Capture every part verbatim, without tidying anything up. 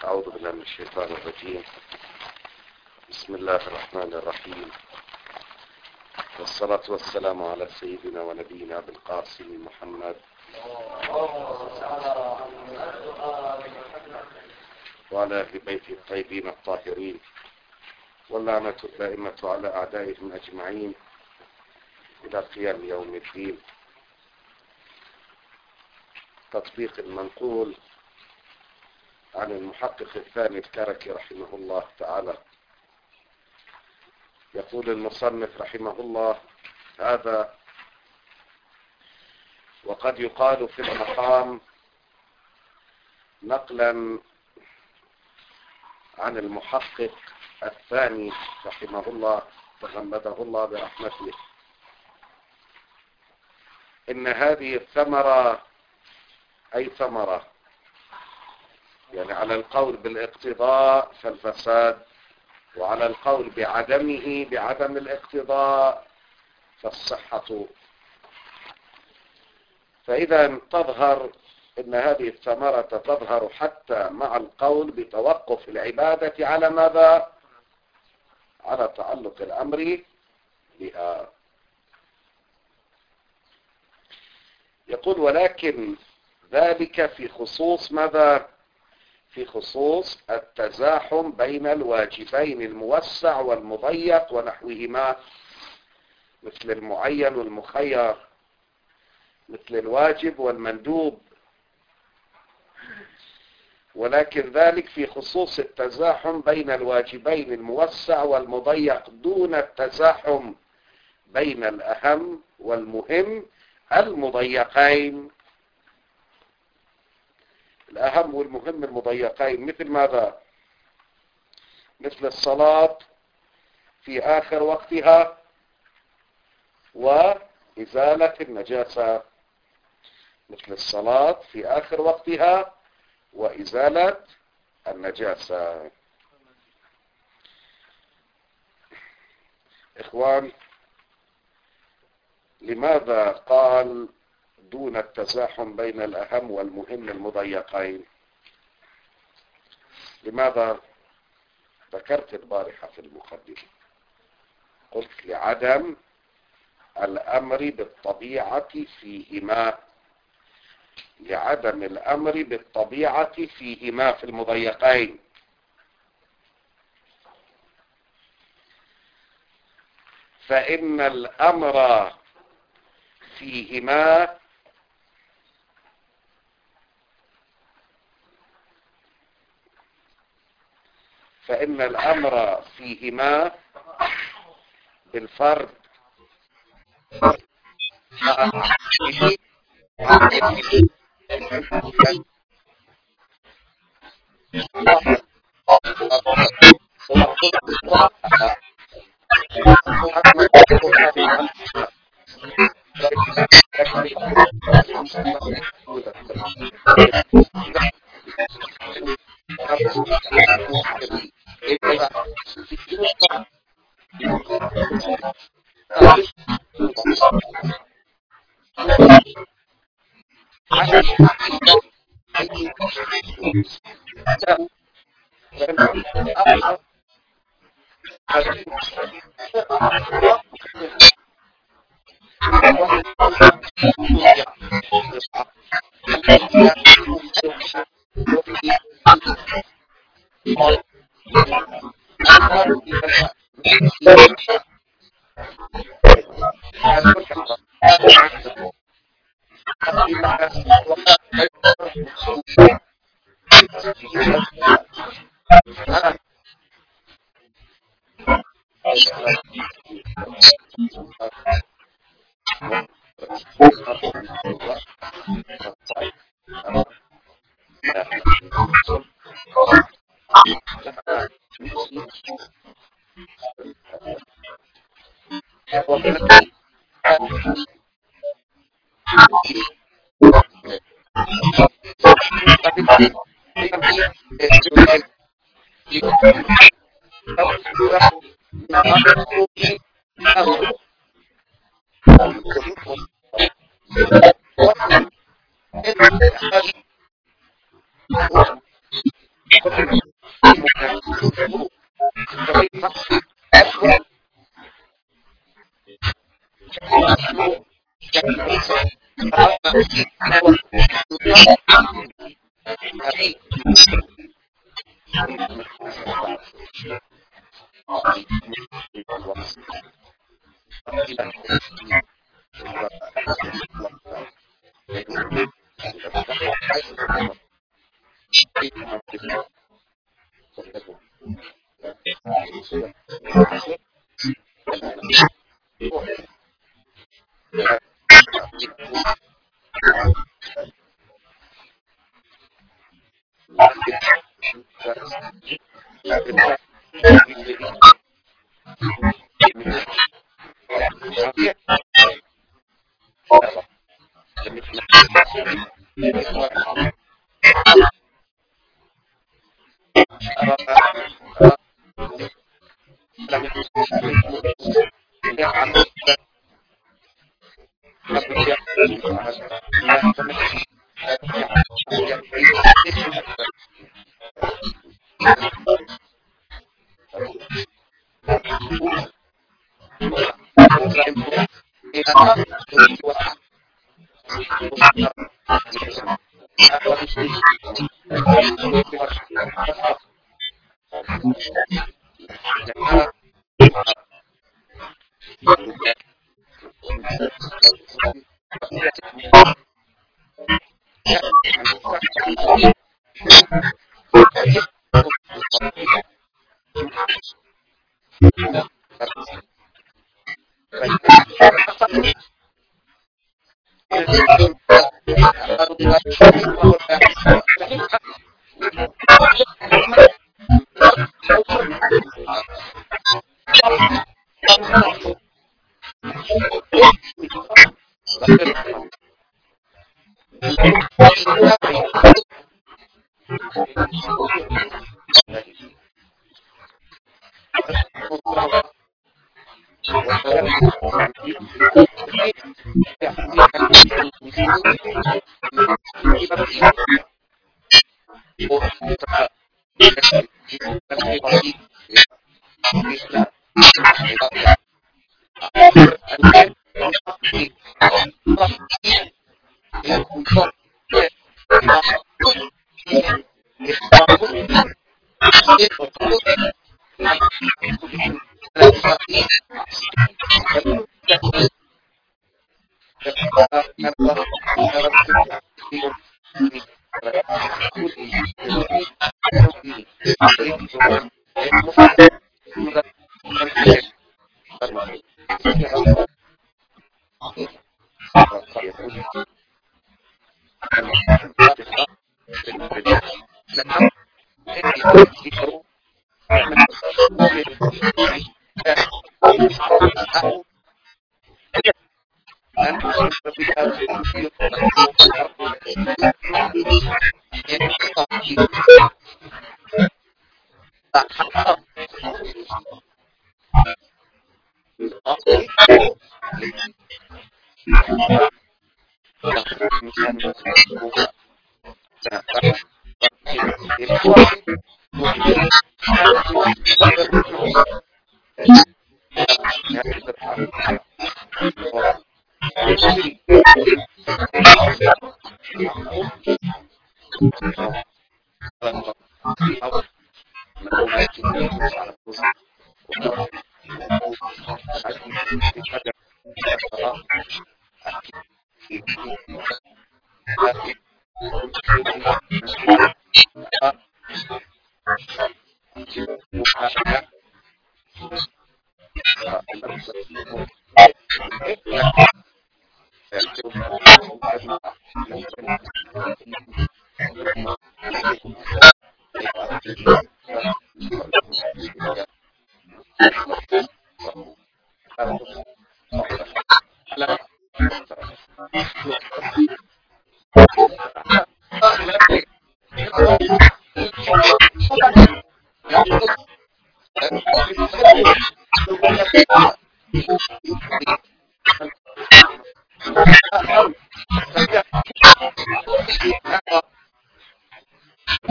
أعوذ بالله من الشيطان الرجيم. بسم الله الرحمن الرحيم، والصلاة والسلام على سيدنا ونبينا بالقاسم محمد وعلى أهل بيته الطيبين الطاهرين، واللعنة الدائمة على أعدائهم أجمعين إلى قيام يوم الدين. تطبيق المنقول عن المحقق الثاني الكركي رحمه الله تعالى. يقول المصنف رحمه الله: هذا وقد يقال في المقام نقلا عن المحقق الثاني رحمه الله تغمده الله برحمته إن هذه الثمرة أي ثمرة، يعني على القول بالاقتضاء فالفساد، وعلى القول بعدمه بعدم الاقتضاء فالصحة. فإذا تظهر إن هذه الثمرة تظهر حتى مع القول بتوقف العبادة على ماذا؟ على تعلق الأمر بها. يقول: ولكن ذلك في خصوص ماذا؟ في خصوص التزاحم بين الواجبين الموسع والمضيق ونحوهما، مثل المعين والمخير، مثل الواجب والمندوب. ولكن ذلك في خصوص التزاحم بين الواجبين الموسع والمضيق دون التزاحم بين الأهم والمهم المضيقين. الأهم والمهم المضيقين مثل ماذا؟ مثل الصلاة في آخر وقتها وإزالة النجاسة. مثل الصلاة في آخر وقتها وإزالة النجاسة. إخوان، لماذا قال دون التزاحم بين الأهم والمهم المضيقين؟ لماذا؟ ذكرت البارحة في المقدمة، قلت لعدم الأمر بالطبيعة فيهما، لعدم الأمر بالطبيعة فيهما في المضيقين. فإن الأمر فيهما فإن الأمر فيهما بالفرد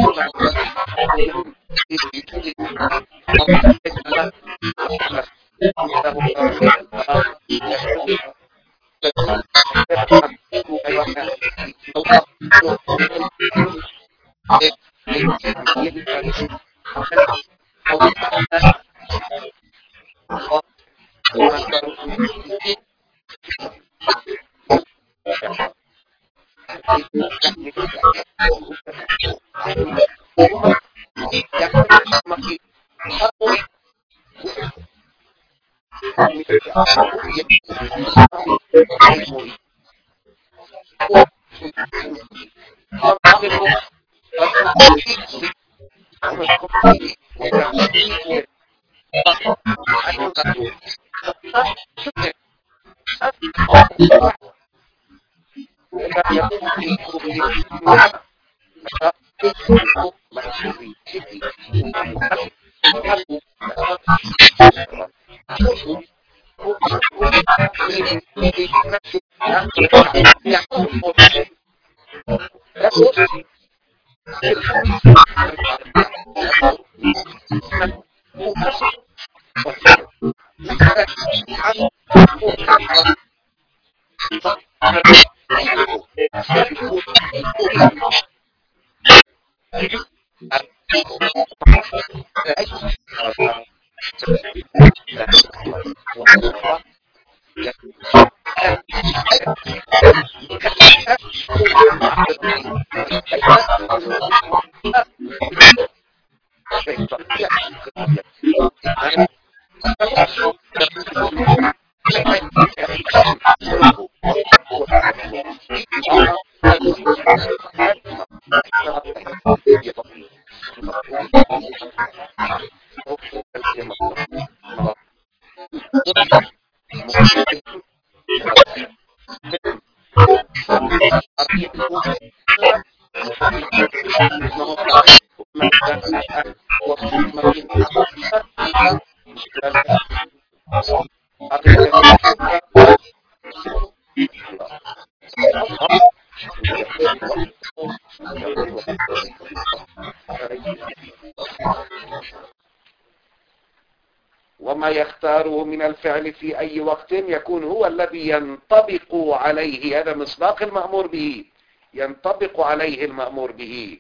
وما يختاره من الفعل في أي وقت يكون هو الذي ينطبق عليه، هذا مصداق المأمور به، ينطبق عليه المأمور به.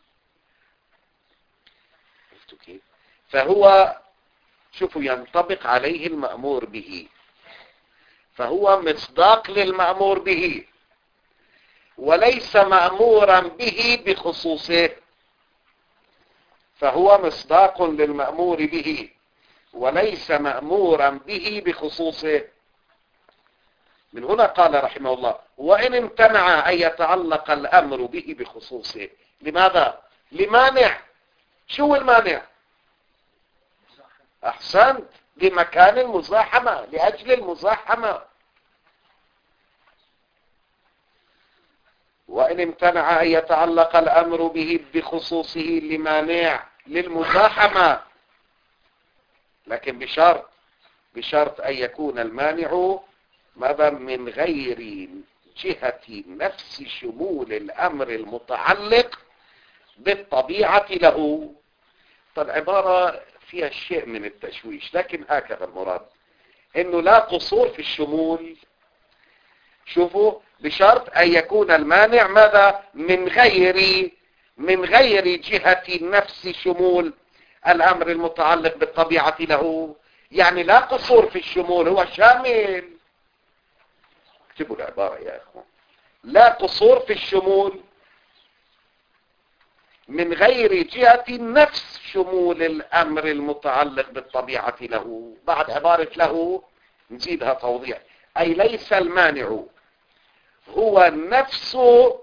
فهو شوفوا ينطبق عليه المأمور به، فهو مصداق للمأمور به وليس مأمورا به بخصوصه، فهو مصداق للمأمور به وليس مأمورا به بخصوصه. من هنا قال رحمه الله: وإن امتنع أن يتعلق الأمر به بخصوصه. لماذا؟ لمانع. شو المانع؟ أحسنت، لمكان المزاحمة، لأجل المزاحمة. وإن امتنع أن يتعلق الأمر به بخصوصه لمانع للمزاحمة، لكن بشرط بشرط أن يكون المانع ماذا؟ من غير جهة نفس شمول الأمر المتعلق بالطبيعة له. فالعبارة فيها شيء من التشويش، لكن هكذا المراد، إنه لا قصور في الشمول. شوفوا، بشرط أن يكون المانع ماذا؟ من غير من غير جهة نفس شمول الأمر المتعلق بالطبيعة له، يعني لا قصور في الشمول، هو شامل. اكتبوا العبارة يا أخوان: لا قصور في الشمول من غير جهة نفس شمول الأمر المتعلق بالطبيعة له. بعد عبارة له نزيدها توضيح: أي ليس المانع هو نفس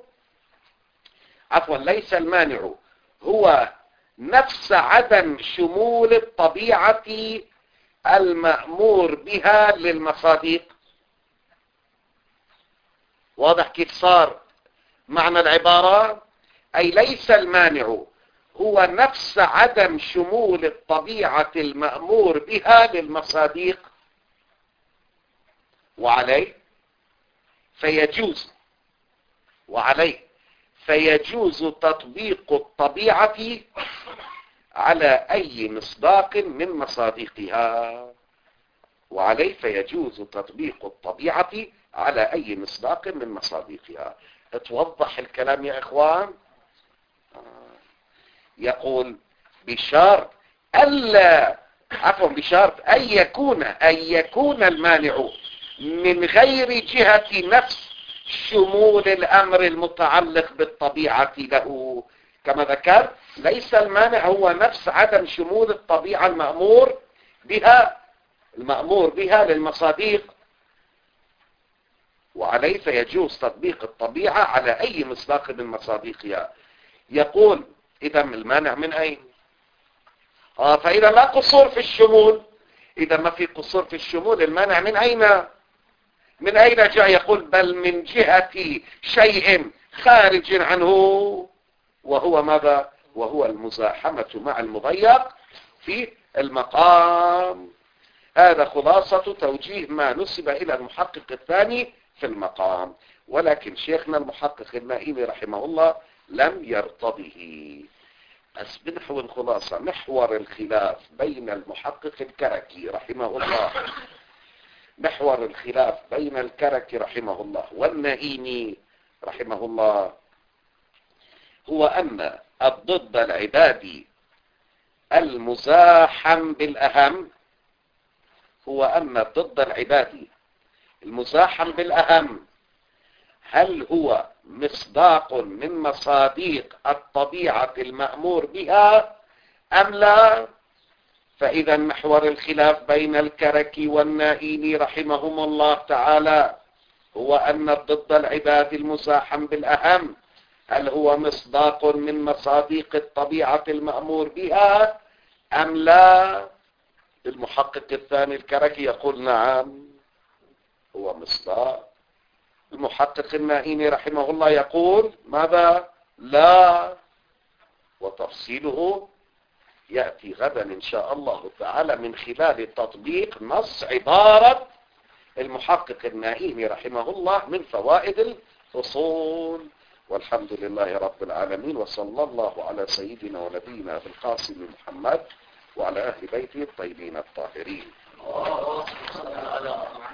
عفوا ليس المانع هو نفس عدم شمول الطبيعة المأمور بها للمصادق. واضح كيف صار معنى العبارة؟ أي ليس المانع هو نفس عدم شمول الطبيعة المأمور بها للمصادق، وعليه فيجوز وعليه فيجوز تطبيق الطبيعة على أي مصداق من مصادقها. وعليه فيجوز تطبيق الطبيعة على أي مصداق من مصادقها. توضح الكلام يا إخوان. يقول بشرط ألا عفوا بشرط أن يكون أن يكون المانع من غير جهة نفس شمول الأمر المتعلق بالطبيعة له. كما ذكر ليس المانع هو نفس عدم شمول الطبيعة المأمور بها المأمور بها للمصادق. وعليه فيجوز تطبيق الطبيعة على أي مصداق من مصادقها. يقول إذا المانع من أين؟ آه فإذا لا قصور في الشمول، إذا ما في قصور في الشمول المانع من أين؟ من أين جاء؟ يقول بل من جهة شيء خارج عنه وهو ماذا؟ وهو المزاحمة مع المضيق في المقام. هذا خلاصة توجيه ما نسب إلى المحقق الثاني في المقام. ولكن شيخنا المحقق النائمي رحمه الله لم يرتضه. بس بنحو الخلاصة محور الخلاف بين المحقق الكركي رحمه الله محور الخلاف بين الكركي رحمه الله والنائمي رحمه الله هو أن الضد العبادي المزاحم بالأهم هو أن الضد العبادي المزاحم بالأهم هل هو مصداق من مصادق الطبيعة المأمور بها أم لا؟ فإذا محور الخلاف بين الكركي والنائيني رحمهم الله تعالى هو أن الضد العبادي المزاحم بالأهم هل هو مصداق من مصادق الطبيعة المأمور بها أم لا؟ المحقق الثاني الكركي يقول نعم هو مصداق. المحقق النائيني رحمه الله يقول ماذا؟ لا. وتفصيله يأتي غدا إن شاء الله تعالى من خلال تطبيق نص عبارة المحقق النائيني رحمه الله من فوائد الأصول. والحمد لله رب العالمين وصلى الله على سيدنا ونبينا بالقاسم محمد وعلى أهل بيته الطيبين الطاهرين.